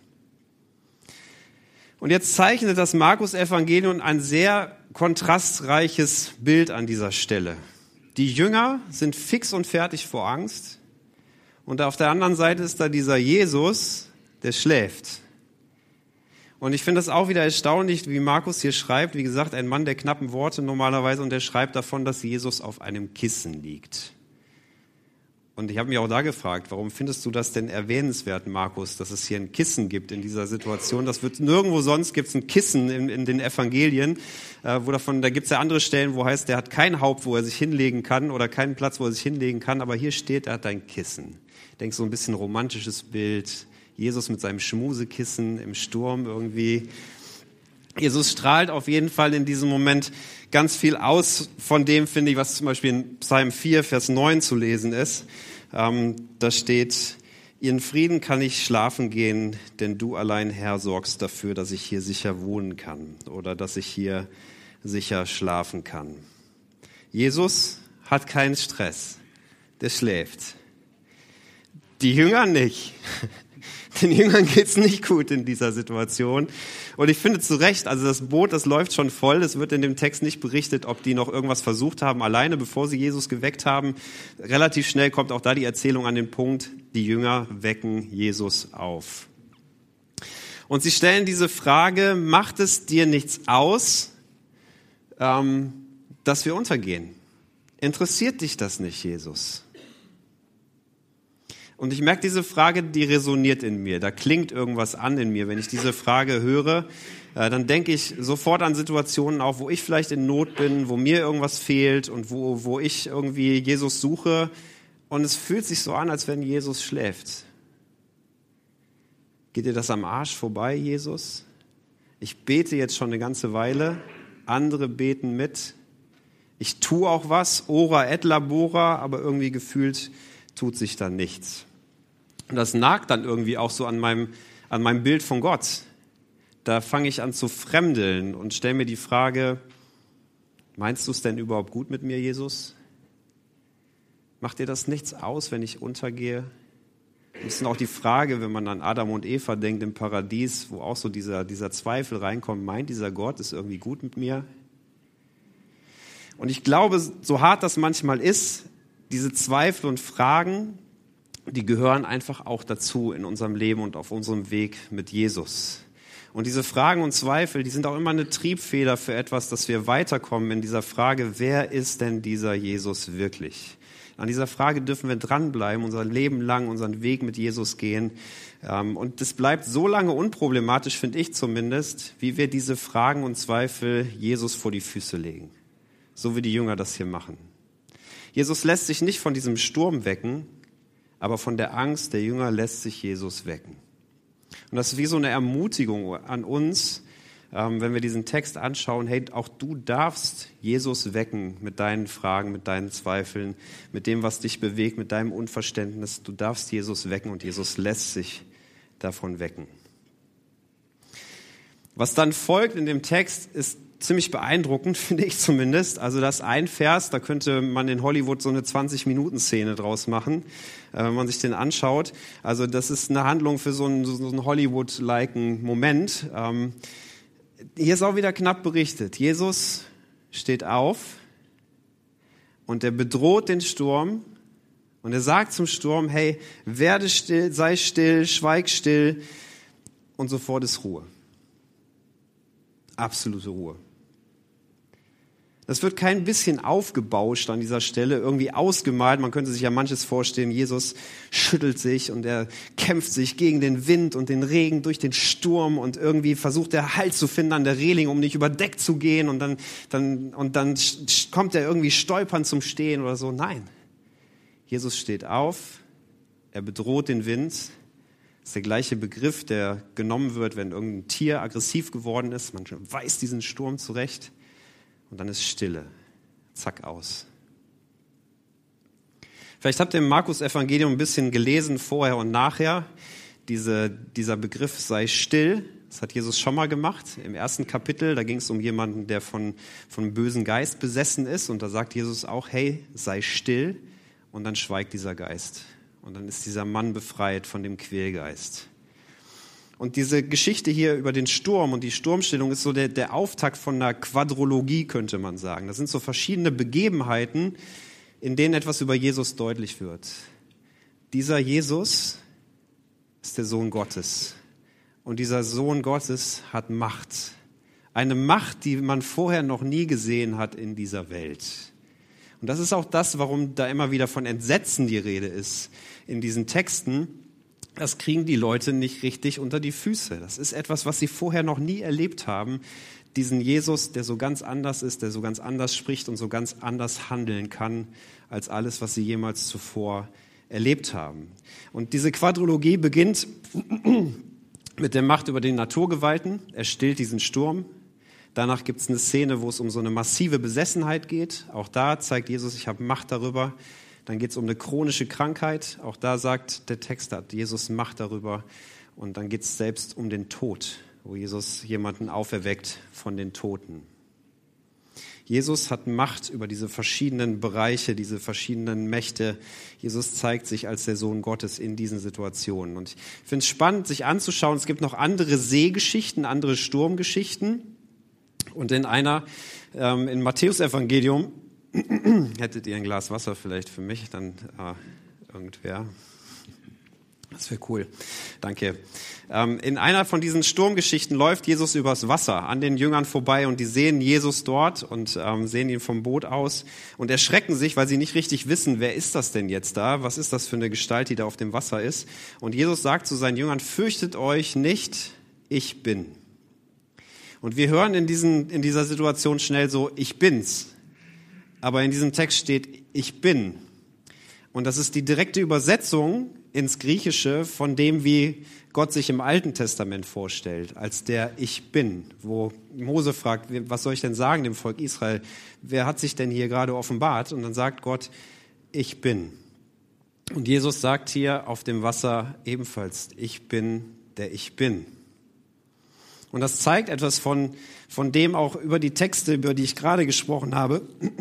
Und jetzt zeichnet das Markus-Evangelium ein sehr kontrastreiches Bild an dieser Stelle. Die Jünger sind fix und fertig vor Angst und auf der anderen Seite ist da dieser Jesus, der schläft. Und ich finde das auch wieder erstaunlich, wie Markus hier schreibt. Wie gesagt, ein Mann der knappen Worte normalerweise und der schreibt davon, dass Jesus auf einem Kissen liegt. Und ich habe mich auch da gefragt, warum findest du das denn erwähnenswert, Markus, dass es hier ein Kissen gibt in dieser Situation? Das wird nirgendwo sonst gibt es ein Kissen in, in den Evangelien, äh, wo davon, da gibt es ja andere Stellen, wo heißt, der hat kein Haupt, wo er sich hinlegen kann oder keinen Platz, wo er sich hinlegen kann, aber hier steht, er hat ein Kissen. Ich denke, so ein bisschen romantisches Bild, Jesus mit seinem Schmusekissen im Sturm irgendwie. Jesus strahlt auf jeden Fall in diesem Moment ganz viel aus von dem, finde ich, was zum Beispiel in Psalm vier, Vers neun zu lesen ist. Ähm, da steht, in Frieden kann ich schlafen gehen, denn du allein, Herr, sorgst dafür, dass ich hier sicher wohnen kann oder dass ich hier sicher schlafen kann. Jesus hat keinen Stress, der schläft. Die Jünger nicht. Den Jüngern geht's nicht gut in dieser Situation. Und ich finde zu Recht, also das Boot, das läuft schon voll. Es wird in dem Text nicht berichtet, ob die noch irgendwas versucht haben, alleine, bevor sie Jesus geweckt haben. Relativ schnell kommt auch da die Erzählung an den Punkt, die Jünger wecken Jesus auf. Und sie stellen diese Frage, macht es dir nichts aus, ähm, dass wir untergehen? Interessiert dich das nicht, Jesus? Und ich merke, diese Frage, die resoniert in mir. Da klingt irgendwas an in mir. Wenn ich diese Frage höre, äh, dann denke ich sofort an Situationen auch, wo ich vielleicht in Not bin, wo mir irgendwas fehlt und wo, wo ich irgendwie Jesus suche. Und es fühlt sich so an, als wenn Jesus schläft. Geht dir das am Arsch vorbei, Jesus? Ich bete jetzt schon eine ganze Weile. Andere beten mit. Ich tue auch was, ora et labora, aber irgendwie gefühlt tut sich da nichts. Und das nagt dann irgendwie auch so an meinem, an meinem Bild von Gott. Da fange ich an zu fremdeln und stelle mir die Frage, meinst du es denn überhaupt gut mit mir, Jesus? Macht dir das nichts aus, wenn ich untergehe? Das ist auch die Frage, wenn man an Adam und Eva denkt im Paradies, wo auch so dieser, dieser Zweifel reinkommt, meint dieser Gott es irgendwie gut mit mir? Und ich glaube, so hart das manchmal ist, diese Zweifel und Fragen, die gehören einfach auch dazu in unserem Leben und auf unserem Weg mit Jesus. Und diese Fragen und Zweifel, die sind auch immer eine Triebfeder für etwas, dass wir weiterkommen in dieser Frage, wer ist denn dieser Jesus wirklich? An dieser Frage dürfen wir dranbleiben, unser Leben lang, unseren Weg mit Jesus gehen. Und das bleibt so lange unproblematisch, finde ich zumindest, wie wir diese Fragen und Zweifel Jesus vor die Füße legen. So wie die Jünger das hier machen. Jesus lässt sich nicht von diesem Sturm wecken, aber von der Angst der Jünger lässt sich Jesus wecken. Und das ist wie so eine Ermutigung an uns, ähm, wenn wir diesen Text anschauen, hey, auch du darfst Jesus wecken mit deinen Fragen, mit deinen Zweifeln, mit dem, was dich bewegt, mit deinem Unverständnis. Du darfst Jesus wecken und Jesus lässt sich davon wecken. Was dann folgt in dem Text, ist ziemlich beeindruckend, finde ich zumindest. Also das ein Vers, da könnte man in Hollywood so eine zwanzig-Minuten-Szene draus machen, äh, wenn man sich den anschaut. Also das ist eine Handlung für so einen, so einen Hollywood-liken Moment. Ähm, hier ist auch wieder knapp berichtet. Jesus steht auf und er bedroht den Sturm und er sagt zum Sturm, hey, werde still, sei still, schweig still und sofort ist Ruhe. Absolute Ruhe. Das wird kein bisschen aufgebauscht an dieser Stelle, irgendwie ausgemalt. Man könnte sich ja manches vorstellen, Jesus schüttelt sich und er kämpft sich gegen den Wind und den Regen durch den Sturm und irgendwie versucht er Halt zu finden an der Reling, um nicht über Deck zu gehen und dann, dann, und dann kommt er irgendwie stolpernd zum Stehen oder so. Nein, Jesus steht auf, er bedroht den Wind. Das ist der gleiche Begriff, der genommen wird, wenn irgendein Tier aggressiv geworden ist. Man weist diesen Sturm zurecht. Und dann ist Stille. Zack, aus. Vielleicht habt ihr im Markus-Evangelium ein bisschen gelesen, vorher und nachher. Diese, dieser Begriff sei still, das hat Jesus schon mal gemacht. Im ersten Kapitel, da ging es um jemanden, der von, von einem bösen Geist besessen ist. Und da sagt Jesus auch, hey, sei still. Und dann schweigt dieser Geist. Und dann ist dieser Mann befreit von dem Quälgeist. Und diese Geschichte hier über den Sturm und die Sturmstillung ist so der, der Auftakt von einer Quadrologie, könnte man sagen. Das sind so verschiedene Begebenheiten, in denen etwas über Jesus deutlich wird. Dieser Jesus ist der Sohn Gottes. Und dieser Sohn Gottes hat Macht. Eine Macht, die man vorher noch nie gesehen hat in dieser Welt. Und das ist auch das, warum da immer wieder von Entsetzen die Rede ist in diesen Texten. Das kriegen die Leute nicht richtig unter die Füße. Das ist etwas, was sie vorher noch nie erlebt haben. Diesen Jesus, der so ganz anders ist, der so ganz anders spricht und so ganz anders handeln kann, als alles, was sie jemals zuvor erlebt haben. Und diese Quadrologie beginnt mit der Macht über den Naturgewalten. Er stillt diesen Sturm. Danach gibt es eine Szene, wo es um so eine massive Besessenheit geht. Auch da zeigt Jesus, ich habe Macht darüber. Dann geht es um eine chronische Krankheit. Auch da sagt der Text, hat Jesus Macht darüber. Und dann geht es selbst um den Tod, wo Jesus jemanden auferweckt von den Toten. Jesus hat Macht über diese verschiedenen Bereiche, diese verschiedenen Mächte. Jesus zeigt sich als der Sohn Gottes in diesen Situationen. Und ich finde es spannend, sich anzuschauen. Es gibt noch andere Seegeschichten, andere Sturmgeschichten. Und in einer, ähm, im Matthäus-Evangelium, hättet ihr ein Glas Wasser vielleicht für mich, dann äh, irgendwer. Das wäre cool. Danke. Ähm, in einer von diesen Sturmgeschichten läuft Jesus übers Wasser an den Jüngern vorbei und die sehen Jesus dort und ähm, sehen ihn vom Boot aus und erschrecken sich, weil sie nicht richtig wissen, wer ist das denn jetzt da? Was ist das für eine Gestalt, die da auf dem Wasser ist? Und Jesus sagt zu seinen Jüngern, fürchtet euch nicht, ich bin. Und wir hören in, diesen, in dieser Situation schnell so, ich bin's. Aber in diesem Text steht, ich bin. Und das ist die direkte Übersetzung ins Griechische von dem, wie Gott sich im Alten Testament vorstellt, als der Ich Bin, wo Mose fragt, was soll ich denn sagen dem Volk Israel? Wer hat sich denn hier gerade offenbart? Und dann sagt Gott, ich bin. Und Jesus sagt hier auf dem Wasser ebenfalls, ich bin, der ich bin. Und das zeigt etwas von, von dem auch über die Texte, über die ich gerade gesprochen habe,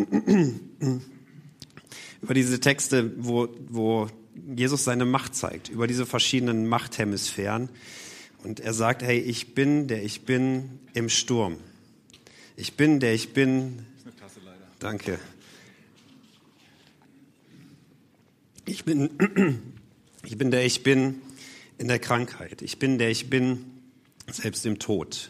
über diese Texte, wo, wo Jesus seine Macht zeigt, über diese verschiedenen Machthemisphären. Und er sagt, hey, ich bin, der ich bin im Sturm. Ich bin, der ich bin. Das ist eine Tasse leider. Danke. Ich bin, ich bin, der ich bin in der Krankheit. Ich bin, der ich bin selbst im Tod.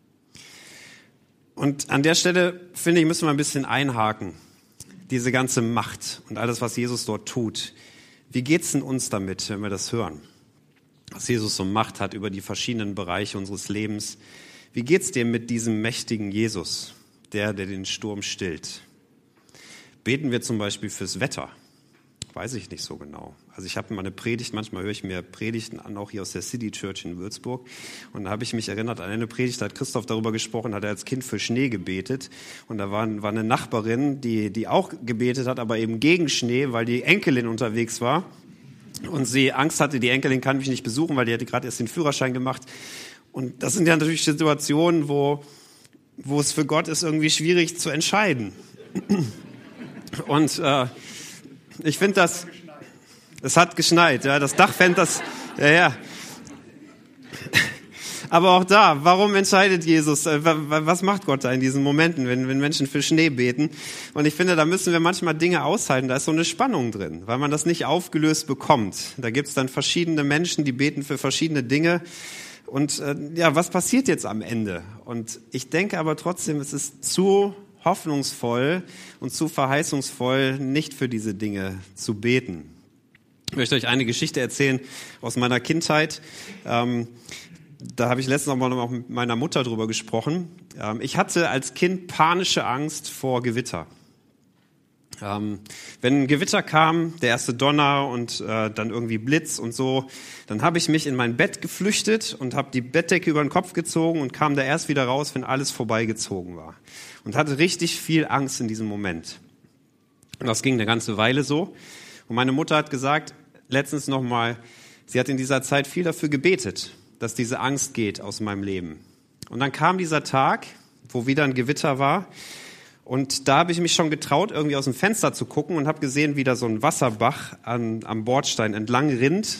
Und an der Stelle, finde ich, müssen wir ein bisschen einhaken. Diese ganze Macht und alles, was Jesus dort tut. Wie geht's denn uns damit, wenn wir das hören? Was Jesus so Macht hat über die verschiedenen Bereiche unseres Lebens. Wie geht's dir mit diesem mächtigen Jesus, der, der den Sturm stillt? Beten wir zum Beispiel fürs Wetter? Weiß ich nicht so genau. Also ich habe mal eine Predigt, manchmal höre ich mir Predigten an, auch hier aus der City Church in Würzburg. Und da habe ich mich erinnert an eine Predigt, da hat Christoph darüber gesprochen, hat er als Kind für Schnee gebetet. Und da war, war eine Nachbarin, die, die auch gebetet hat, aber eben gegen Schnee, weil die Enkelin unterwegs war. Und sie Angst hatte, die Enkelin kann mich nicht besuchen, weil die hatte gerade erst den Führerschein gemacht. Und das sind ja natürlich Situationen, wo, wo es für Gott ist irgendwie schwierig zu entscheiden. Und äh, ich finde das, es hat geschneit, ja, das Dach fängt das, ja, ja. Aber auch da, warum entscheidet Jesus, was macht Gott da in diesen Momenten, wenn, wenn Menschen für Schnee beten? Und ich finde, da müssen wir manchmal Dinge aushalten, da ist so eine Spannung drin, weil man das nicht aufgelöst bekommt. Da gibt's dann verschiedene Menschen, die beten für verschiedene Dinge. Und äh, ja, was passiert jetzt am Ende? Und ich denke aber trotzdem, es ist zu hoffnungsvoll und zu verheißungsvoll, nicht für diese Dinge zu beten. Ich möchte euch eine Geschichte erzählen aus meiner Kindheit. Ähm, da habe ich letztens noch mal mit meiner Mutter drüber gesprochen. Ähm, ich hatte als Kind panische Angst vor Gewitter. Ähm, wenn ein Gewitter kam, der erste Donner und äh, dann irgendwie Blitz und so, dann habe ich mich in mein Bett geflüchtet und habe die Bettdecke über den Kopf gezogen und kam da erst wieder raus, wenn alles vorbeigezogen war. Und hatte richtig viel Angst in diesem Moment. Und das ging eine ganze Weile so. Und meine Mutter hat gesagt, letztens nochmal, sie hat in dieser Zeit viel dafür gebetet, dass diese Angst geht aus meinem Leben. Und dann kam dieser Tag, wo wieder ein Gewitter war. Und da habe ich mich schon getraut, irgendwie aus dem Fenster zu gucken und habe gesehen, wie da so ein Wasserbach an, am Bordstein entlang rinnt.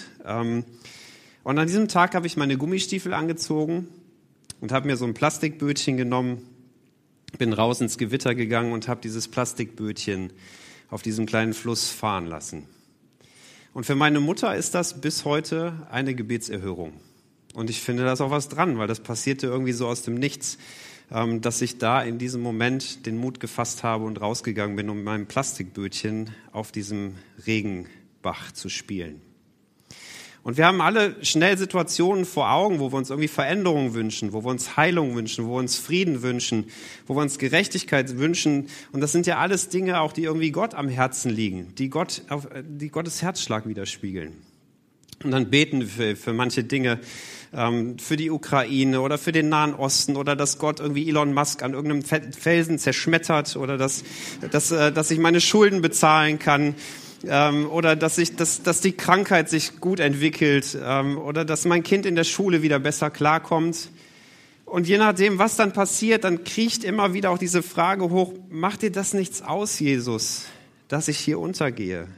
Und an diesem Tag habe ich meine Gummistiefel angezogen und habe mir so ein Plastikbötchen genommen, bin raus ins Gewitter gegangen und habe dieses Plastikbötchen auf diesem kleinen Fluss fahren lassen. Und für meine Mutter ist das bis heute eine Gebetserhörung. Und ich finde, da ist auch was dran, weil das passierte irgendwie so aus dem Nichts, dass ich da in diesem Moment den Mut gefasst habe und rausgegangen bin, um mit meinem Plastikbötchen auf diesem Regenbach zu spielen. Und wir haben alle schnell Situationen vor Augen, wo wir uns irgendwie Veränderung wünschen, wo wir uns Heilung wünschen, wo wir uns Frieden wünschen, wo wir uns Gerechtigkeit wünschen. Und das sind ja alles Dinge auch, die irgendwie Gott am Herzen liegen, die Gott, die Gottes Herzschlag widerspiegeln. Und dann beten wir für, für manche Dinge, ähm, für die Ukraine oder für den Nahen Osten oder dass Gott irgendwie Elon Musk an irgendeinem Felsen zerschmettert oder dass, dass, äh, dass ich meine Schulden bezahlen kann. Ähm, oder dass, ich, dass, dass die Krankheit sich gut entwickelt ähm, oder dass mein Kind in der Schule wieder besser klarkommt. Und je nachdem, was dann passiert, dann kriecht immer wieder auch diese Frage hoch, macht dir das nichts aus, Jesus, dass ich hier untergehe?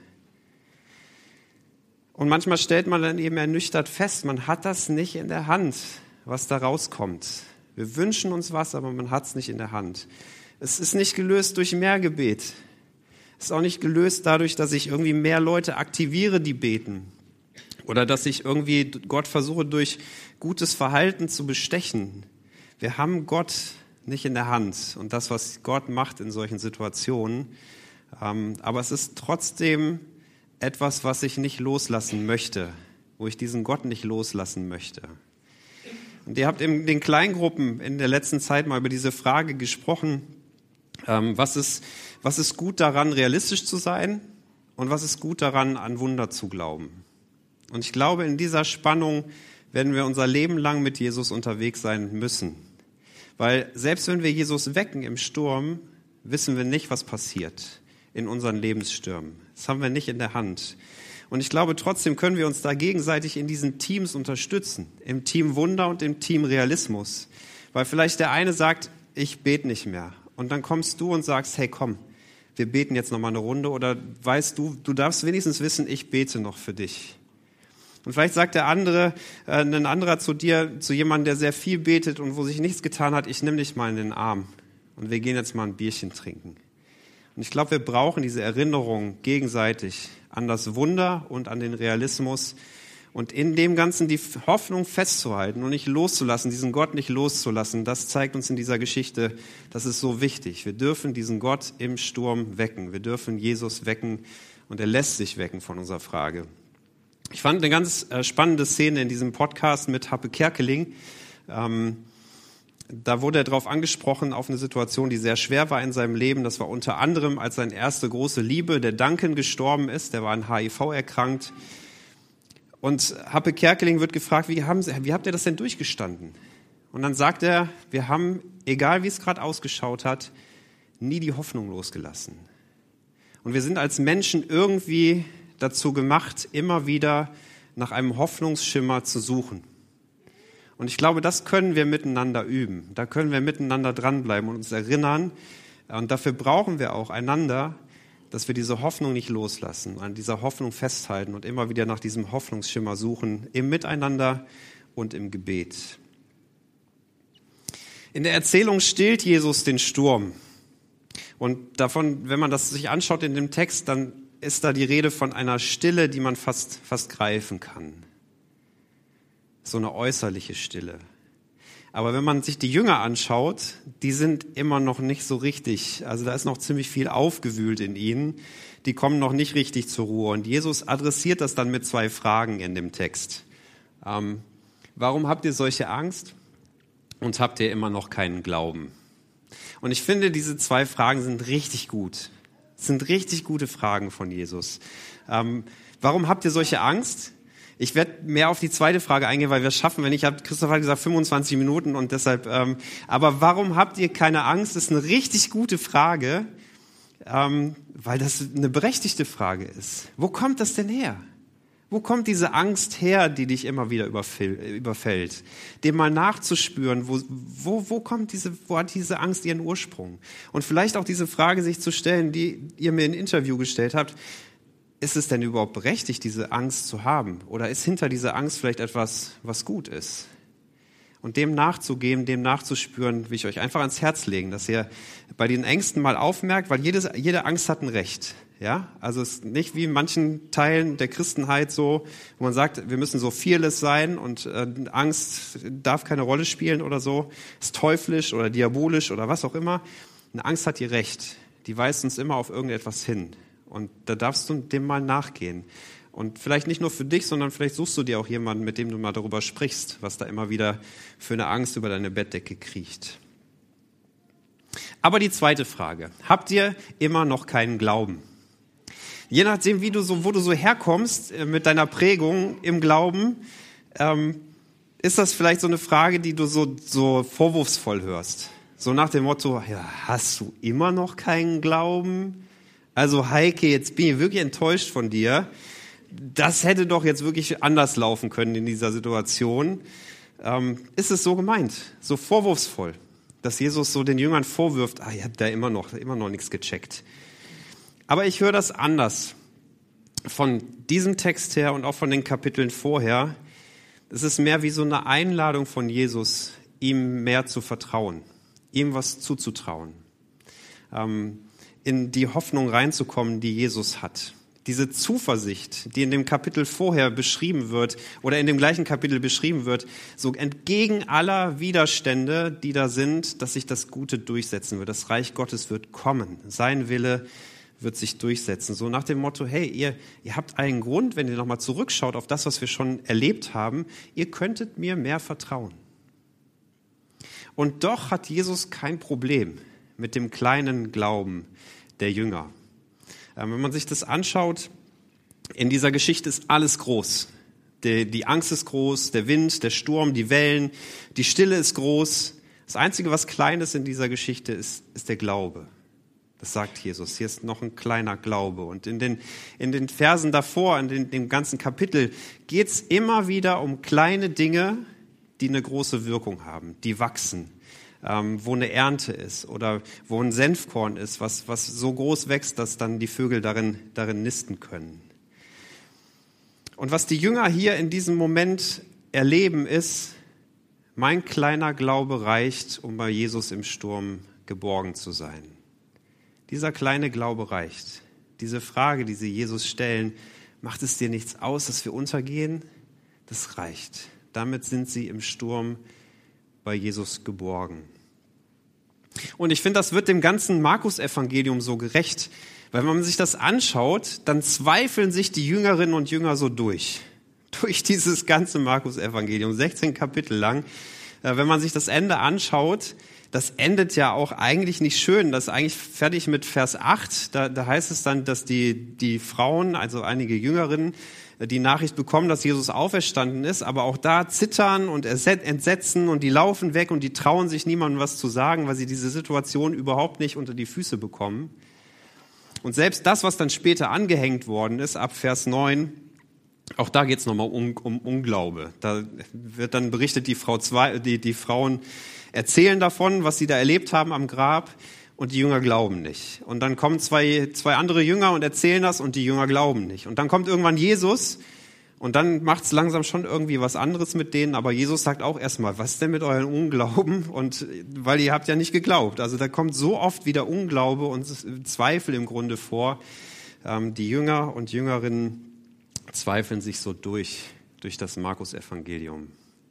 Und manchmal stellt man dann eben ernüchtert fest, man hat das nicht in der Hand, was da rauskommt. Wir wünschen uns was, aber man hat es nicht in der Hand. Es ist nicht gelöst durch mehr Gebet. Es ist auch nicht gelöst dadurch, dass ich irgendwie mehr Leute aktiviere, die beten. Oder dass ich irgendwie Gott versuche, durch gutes Verhalten zu bestechen. Wir haben Gott nicht in der Hand und das, was Gott macht in solchen Situationen. Ähm, aber es ist trotzdem etwas, was ich nicht loslassen möchte, wo ich diesen Gott nicht loslassen möchte. Und ihr habt in den Kleingruppen in der letzten Zeit mal über diese Frage gesprochen, ähm, was ist, was ist gut daran, realistisch zu sein und was ist gut daran, an Wunder zu glauben. Und ich glaube, in dieser Spannung werden wir unser Leben lang mit Jesus unterwegs sein müssen. Weil selbst wenn wir Jesus wecken im Sturm, wissen wir nicht, was passiert in unseren Lebensstürmen. Das haben wir nicht in der Hand. Und ich glaube, trotzdem können wir uns da gegenseitig in diesen Teams unterstützen. Im Team Wunder und im Team Realismus. Weil vielleicht der eine sagt, ich bete nicht mehr. Und dann kommst du und sagst, hey komm, wir beten jetzt noch mal eine Runde. Oder weißt du, du darfst wenigstens wissen, ich bete noch für dich. Und vielleicht sagt der andere, äh, ein anderer zu dir, zu jemandem, der sehr viel betet und wo sich nichts getan hat, ich nehme dich mal in den Arm. Und wir gehen jetzt mal ein Bierchen trinken. Und ich glaube, wir brauchen diese Erinnerung gegenseitig an das Wunder und an den Realismus und in dem Ganzen die Hoffnung festzuhalten und nicht loszulassen, diesen Gott nicht loszulassen. Das zeigt uns in dieser Geschichte, das ist so wichtig. Wir dürfen diesen Gott im Sturm wecken. Wir dürfen Jesus wecken und er lässt sich wecken von unserer Frage. Ich fand eine ganz spannende Szene in diesem Podcast mit Happe Kerkeling. Ähm, Da wurde er darauf angesprochen, auf eine Situation, die sehr schwer war in seinem Leben. Das war unter anderem, als seine erste große Liebe, der Duncan, gestorben ist. Der war an H I V erkrankt. Und Happe Kerkeling wird gefragt, wie, haben Sie, wie habt ihr das denn durchgestanden? Und dann sagt er, wir haben, egal wie es gerade ausgeschaut hat, nie die Hoffnung losgelassen. Und wir sind als Menschen irgendwie dazu gemacht, immer wieder nach einem Hoffnungsschimmer zu suchen. Und ich glaube, das können wir miteinander üben. Da können wir miteinander dranbleiben und uns erinnern. Und dafür brauchen wir auch einander, dass wir diese Hoffnung nicht loslassen, an dieser Hoffnung festhalten und immer wieder nach diesem Hoffnungsschimmer suchen, im Miteinander und im Gebet. In der Erzählung stillt Jesus den Sturm. Und davon, wenn man das sich anschaut in dem Text, dann ist da die Rede von einer Stille, die man fast, fast greifen kann. So eine äußerliche Stille. Aber wenn man sich die Jünger anschaut, die sind immer noch nicht so richtig, also da ist noch ziemlich viel aufgewühlt in ihnen, die kommen noch nicht richtig zur Ruhe. Und Jesus adressiert das dann mit zwei Fragen in dem Text. Ähm, warum habt ihr solche Angst und habt ihr immer noch keinen Glauben? Und ich finde, diese zwei Fragen sind richtig gut. Das sind richtig gute Fragen von Jesus. Ähm, warum habt ihr solche Angst? Ich werde mehr auf die zweite Frage eingehen, weil wir es schaffen, wenn ich habe, Christoph hat gesagt fünfundzwanzig Minuten und deshalb, ähm, aber warum habt ihr keine Angst? Das ist eine richtig gute Frage, ähm, weil das eine berechtigte Frage ist. Wo kommt das denn her? Wo kommt diese Angst her, die dich immer wieder überfällt? Dem mal nachzuspüren, wo, wo, wo kommt diese, wo hat diese Angst ihren Ursprung? Und vielleicht auch diese Frage sich zu stellen, die ihr mir in ein Interview gestellt habt. Ist es denn überhaupt berechtigt, diese Angst zu haben? Oder ist hinter dieser Angst vielleicht etwas, was gut ist? Und dem nachzugehen, dem nachzuspüren, will ich euch einfach ans Herz legen, dass ihr bei den Ängsten mal aufmerkt, weil jedes, jede Angst hat ein Recht. Ja? Also es ist nicht wie in manchen Teilen der Christenheit so, wo man sagt, wir müssen so fearless sein und äh, Angst darf keine Rolle spielen oder so, ist teuflisch oder diabolisch oder was auch immer. Eine Angst hat ihr Recht. Die weist uns immer auf irgendetwas hin. Und da darfst du dem mal nachgehen. Und vielleicht nicht nur für dich, sondern vielleicht suchst du dir auch jemanden, mit dem du mal darüber sprichst, was da immer wieder für eine Angst über deine Bettdecke kriecht. Aber die zweite Frage. Habt ihr immer noch keinen Glauben? Je nachdem, wie du so, wo du so herkommst mit deiner Prägung im Glauben, ähm, ist das vielleicht so eine Frage, die du so, so vorwurfsvoll hörst. So nach dem Motto, ja, hast du immer noch keinen Glauben? Also Heike, jetzt bin ich wirklich enttäuscht von dir. Das hätte doch jetzt wirklich anders laufen können in dieser Situation. ähm, ist es so gemeint, so vorwurfsvoll, dass Jesus so den Jüngern vorwirft, ah, ihr habt da immer noch, immer noch nichts gecheckt. Aber ich höre das anders. Von diesem Text her und auch von den Kapiteln vorher, es ist mehr wie so eine Einladung von Jesus, ihm mehr zu vertrauen, ihm was zuzutrauen, ähm, in die Hoffnung reinzukommen, die Jesus hat. Diese Zuversicht, die in dem Kapitel vorher beschrieben wird oder in dem gleichen Kapitel beschrieben wird, so entgegen aller Widerstände, die da sind, dass sich das Gute durchsetzen wird. Das Reich Gottes wird kommen. Sein Wille wird sich durchsetzen. So nach dem Motto, hey, ihr, ihr habt einen Grund, wenn ihr nochmal zurückschaut auf das, was wir schon erlebt haben, ihr könntet mir mehr vertrauen. Und doch hat Jesus kein Problem mit dem kleinen Glauben der Jünger. Wenn man sich das anschaut, in dieser Geschichte ist alles groß. Die, die Angst ist groß, der Wind, der Sturm, die Wellen, die Stille ist groß. Das Einzige, was klein ist in dieser Geschichte, ist, ist der Glaube. Das sagt Jesus. Hier ist noch ein kleiner Glaube. Und in den, in den Versen davor, in den, dem ganzen Kapitel, geht es immer wieder um kleine Dinge, die eine große Wirkung haben, die wachsen. Ähm, wo eine Ernte ist oder wo ein Senfkorn ist, was, was so groß wächst, dass dann die Vögel darin, darin nisten können. Und was die Jünger hier in diesem Moment erleben, ist, mein kleiner Glaube reicht, um bei Jesus im Sturm geborgen zu sein. Dieser kleine Glaube reicht. Diese Frage, die sie Jesus stellen, macht es dir nichts aus, dass wir untergehen? Das reicht. Damit sind sie im Sturm bei Jesus geborgen. Und ich finde, das wird dem ganzen Markus-Evangelium so gerecht, weil wenn man sich das anschaut, dann zweifeln sich die Jüngerinnen und Jünger so durch. Durch dieses ganze Markus-Evangelium, sechzehn Kapitel lang. Wenn man sich das Ende anschaut, das endet ja auch eigentlich nicht schön. Das ist eigentlich fertig mit Vers acht. Da, da heißt es dann, dass die, die Frauen, also einige Jüngerinnen, die Nachricht bekommen, dass Jesus auferstanden ist, aber auch da zittern und entsetzen und die laufen weg und die trauen sich niemandem was zu sagen, weil sie diese Situation überhaupt nicht unter die Füße bekommen. Und selbst das, was dann später angehängt worden ist, ab Vers neun, auch da geht es nochmal um, um Unglaube. Da wird dann berichtet, die, Frau zwei, die, die Frauen erzählen davon, was sie da erlebt haben am Grab. Und die Jünger glauben nicht. Und dann kommen zwei, zwei andere Jünger und erzählen das und die Jünger glauben nicht. Und dann kommt irgendwann Jesus und dann macht es langsam schon irgendwie was anderes mit denen. Aber Jesus sagt auch erstmal, was ist denn mit euren Unglauben? Und weil ihr habt ja nicht geglaubt. Also da kommt so oft wieder Unglaube und Zweifel im Grunde vor. Ähm, die Jünger und Jüngerinnen zweifeln sich so durch, durch das Markus-Evangelium.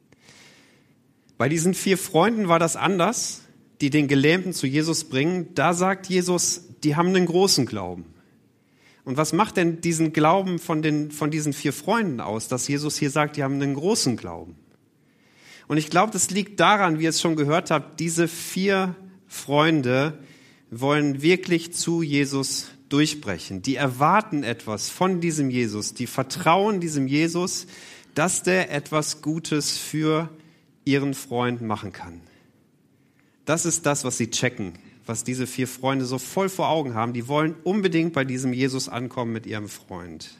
Bei diesen vier Freunden war das anders, die den Gelähmten zu Jesus bringen. Da sagt Jesus, die haben einen großen Glauben. Und was macht denn diesen Glauben von, den, von diesen vier Freunden aus, dass Jesus hier sagt, die haben einen großen Glauben? Und ich glaube, das liegt daran, wie ihr es schon gehört habt, diese vier Freunde wollen wirklich zu Jesus durchbrechen. Die erwarten etwas von diesem Jesus, die vertrauen diesem Jesus, dass der etwas Gutes für ihren Freund machen kann. Das ist das, was sie checken, was diese vier Freunde so voll vor Augen haben. Die wollen unbedingt bei diesem Jesus ankommen mit ihrem Freund.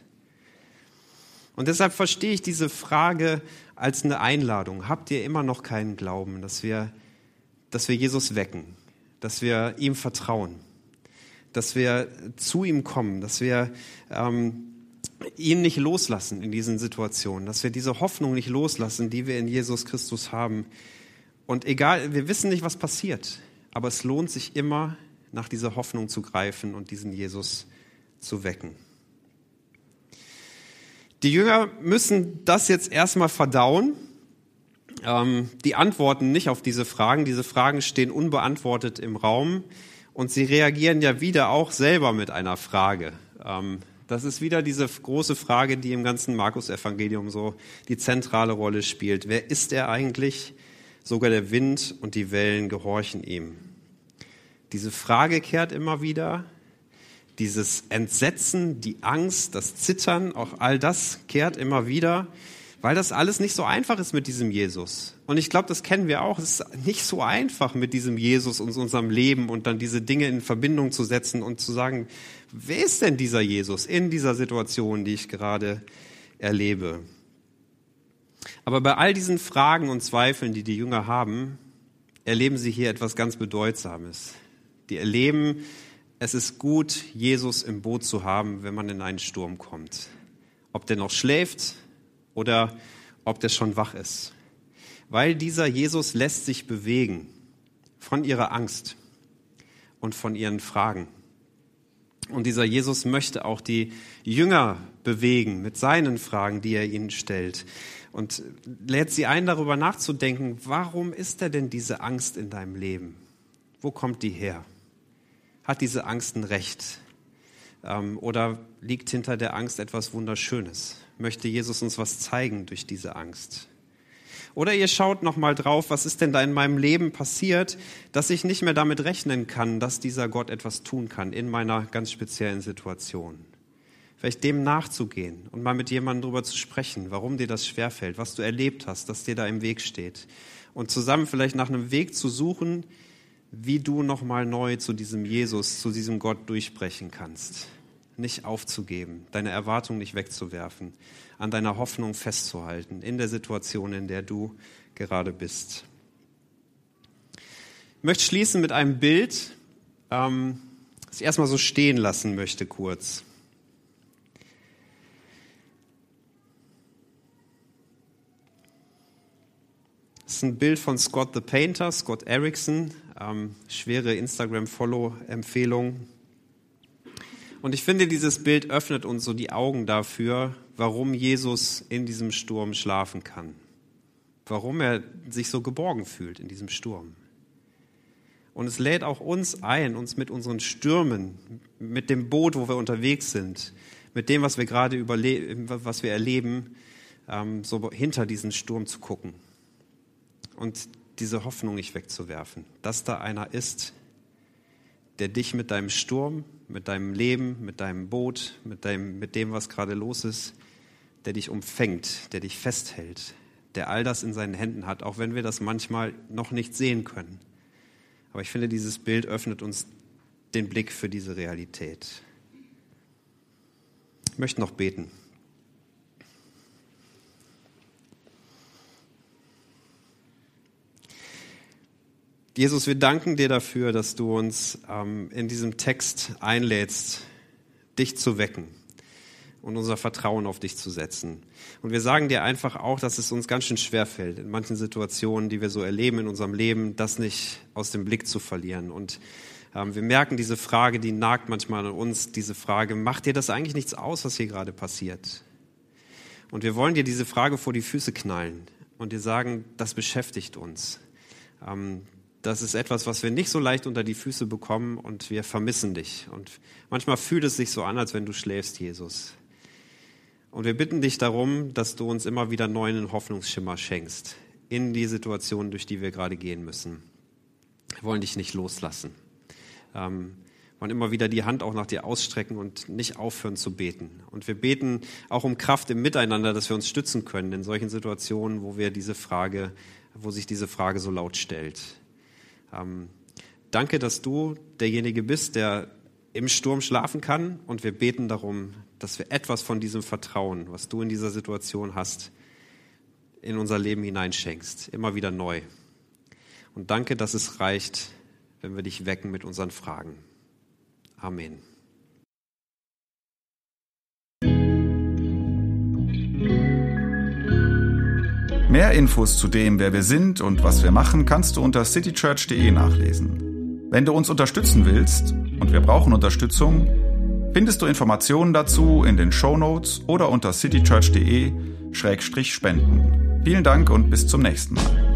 Und deshalb verstehe ich diese Frage als eine Einladung. Habt ihr immer noch keinen Glauben, dass wir, dass wir Jesus wecken, dass wir ihm vertrauen, dass wir zu ihm kommen, dass wir ähm, ihn nicht loslassen in diesen Situationen, dass wir diese Hoffnung nicht loslassen, die wir in Jesus Christus haben. Und egal, wir wissen nicht, was passiert, aber es lohnt sich immer, nach dieser Hoffnung zu greifen und diesen Jesus zu wecken. Die Jünger müssen das jetzt erstmal verdauen. Ähm, die antworten nicht auf diese Fragen. Diese Fragen stehen unbeantwortet im Raum und sie reagieren ja wieder auch selber mit einer Frage. Ähm, das ist wieder diese große Frage, die im ganzen Markus-Evangelium so die zentrale Rolle spielt. Wer ist er eigentlich? Sogar der Wind und die Wellen gehorchen ihm. Diese Frage kehrt immer wieder. Dieses Entsetzen, die Angst, das Zittern, auch all das kehrt immer wieder, weil das alles nicht so einfach ist mit diesem Jesus. Und ich glaube, das kennen wir auch. Es ist nicht so einfach mit diesem Jesus und unserem Leben und dann diese Dinge in Verbindung zu setzen und zu sagen, wer ist denn dieser Jesus in dieser Situation, die ich gerade erlebe? Aber bei all diesen Fragen und Zweifeln, die die Jünger haben, erleben sie hier etwas ganz Bedeutsames. Die erleben, es ist gut, Jesus im Boot zu haben, wenn man in einen Sturm kommt. Ob der noch schläft oder ob der schon wach ist. Weil dieser Jesus lässt sich bewegen von ihrer Angst und von ihren Fragen. Und dieser Jesus möchte auch die Jünger bewegen mit seinen Fragen, die er ihnen stellt. Und lädt sie ein, darüber nachzudenken, warum ist da denn diese Angst in deinem Leben? Wo kommt die her? Hat diese Angst ein Recht? Ähm, oder liegt hinter der Angst etwas Wunderschönes? Möchte Jesus uns was zeigen durch diese Angst? Oder ihr schaut nochmal drauf, was ist denn da in meinem Leben passiert, dass ich nicht mehr damit rechnen kann, dass dieser Gott etwas tun kann in meiner ganz speziellen Situation. Vielleicht dem nachzugehen und mal mit jemandem darüber zu sprechen, warum dir das schwerfällt, was du erlebt hast, dass dir da im Weg steht. Und zusammen vielleicht nach einem Weg zu suchen, wie du nochmal neu zu diesem Jesus, zu diesem Gott durchbrechen kannst. Nicht aufzugeben, deine Erwartung nicht wegzuwerfen, an deiner Hoffnung festzuhalten, in der Situation, in der du gerade bist. Ich möchte schließen mit einem Bild, ähm, das ich erstmal so stehen lassen möchte kurz. Das ist ein Bild von Scott the Painter, Scott Erickson, ähm, schwere Instagram-Follow-Empfehlung. Und ich finde, dieses Bild öffnet uns so die Augen dafür, warum Jesus in diesem Sturm schlafen kann. Warum er sich so geborgen fühlt in diesem Sturm. Und es lädt auch uns ein, uns mit unseren Stürmen, mit dem Boot, wo wir unterwegs sind, mit dem, was wir gerade überle- was wir erleben, ähm, so hinter diesen Sturm zu gucken. Und diese Hoffnung nicht wegzuwerfen, dass da einer ist, der dich mit deinem Sturm, mit deinem Leben, mit deinem Boot, mit, deinem, mit dem, was gerade los ist, der dich umfängt, der dich festhält, der all das in seinen Händen hat, auch wenn wir das manchmal noch nicht sehen können. Aber ich finde, dieses Bild öffnet uns den Blick für diese Realität. Ich möchte noch beten. Jesus, wir danken dir dafür, dass du uns ähm, in diesem Text einlädst, dich zu wecken und unser Vertrauen auf dich zu setzen. Und wir sagen dir einfach auch, dass es uns ganz schön schwerfällt, in manchen Situationen, die wir so erleben in unserem Leben, das nicht aus dem Blick zu verlieren. Und ähm, wir merken diese Frage, die nagt manchmal an uns, diese Frage, macht dir das eigentlich nichts aus, was hier gerade passiert? Und wir wollen dir diese Frage vor die Füße knallen und dir sagen, das beschäftigt uns. Ähm, Das ist etwas, was wir nicht so leicht unter die Füße bekommen und wir vermissen dich. Und manchmal fühlt es sich so an, als wenn du schläfst, Jesus. Und wir bitten dich darum, dass du uns immer wieder neuen Hoffnungsschimmer schenkst in die Situation, durch die wir gerade gehen müssen. Wir wollen dich nicht loslassen. Ähm, wir wollen immer wieder die Hand auch nach dir ausstrecken und nicht aufhören zu beten. Und wir beten auch um Kraft im Miteinander, dass wir uns stützen können in solchen Situationen, wo wir diese Frage, wo sich diese Frage so laut stellt. Ähm, danke, dass du derjenige bist, der im Sturm schlafen kann, und wir beten darum, dass wir etwas von diesem Vertrauen, was du in dieser Situation hast, in unser Leben hineinschenkst, immer wieder neu. Und danke, dass es reicht, wenn wir dich wecken mit unseren Fragen. Amen. Mehr Infos zu dem, wer wir sind und was wir machen, kannst du unter citychurch punkt de nachlesen. Wenn du uns unterstützen willst, und wir brauchen Unterstützung, findest du Informationen dazu in den Shownotes oder unter citychurch punkt de Schrägstrich spenden. Vielen Dank und bis zum nächsten Mal.